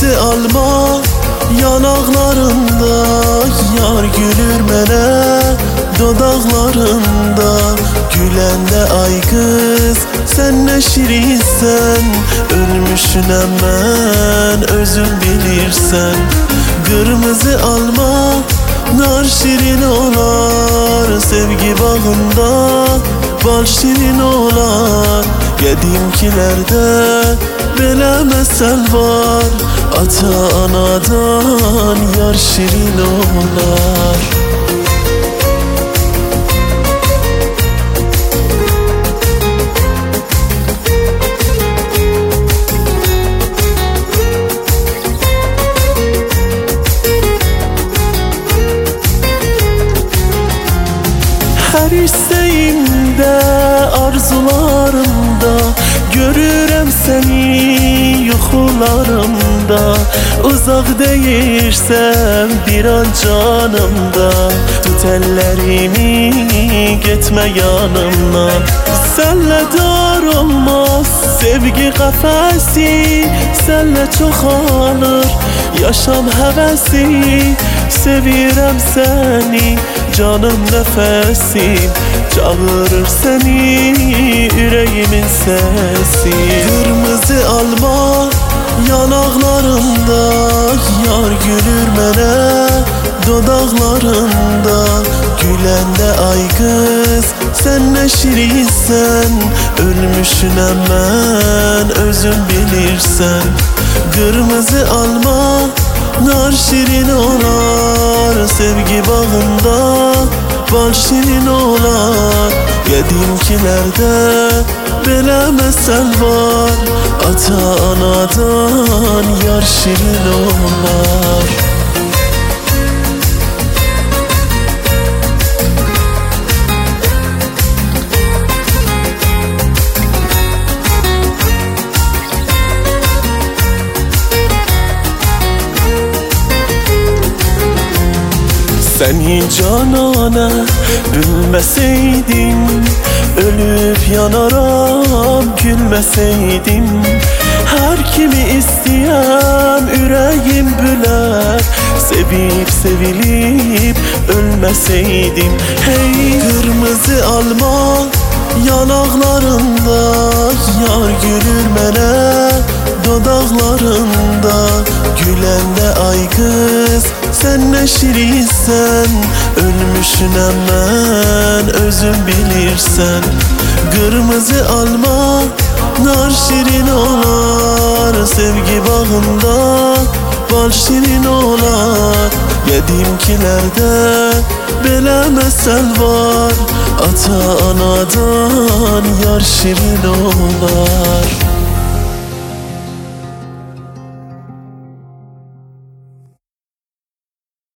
Kırmızı alma yanaklarında, yar gülür mene dodaklarında. Gülende ay kız sen ne şirinsen, ölmüşün hemen özün bilirsen. Kırmızı alma nar şirin olar, sevgi bağında bal şirin olar. Gedimkilerde belə məsəl var, ata anadan yar şirin olar. Her isteğimde, arzularımda görürəm seni yuxularımda. Uzaq deyirsən bir an canımda, tut ellerimi getmə yanımdan. Sənlə dar olmaz sevgi qəfəsi, sənlə çoxalır yaşam həvəsi. Sevirəm səni canım nəfəsim, çağırır seni yüreğimin sesi. Kırmızı alma yanaklarında, yar gülür mene dodaklarında. Gülende ay kız sen ne şirinsen, ölmüşün hemen özün bilirsen. Kırmızı alma nar şirin olar, sevgi bağında bal şirin olar. Gedimkilerde belə məsəl var, ata anadan yar şirin olar. Seni canana bilmeseydim, ölüp yanaram gülmeseydim. Her kimi isteyem yüreğim büler, sevip sevilip ölmeseydim. Hey kırmızı alma yanaklarında, yar gülür mene dodaklarında. Gülende ay kız sen ne şirinsen, ölmüşün hemen özün bilirsen. Kırmızı alma nar şirin olar, sevgi bağında bal şirin olar. Gedimkilerde belə məsəl var, ata anadan yar şirin olar.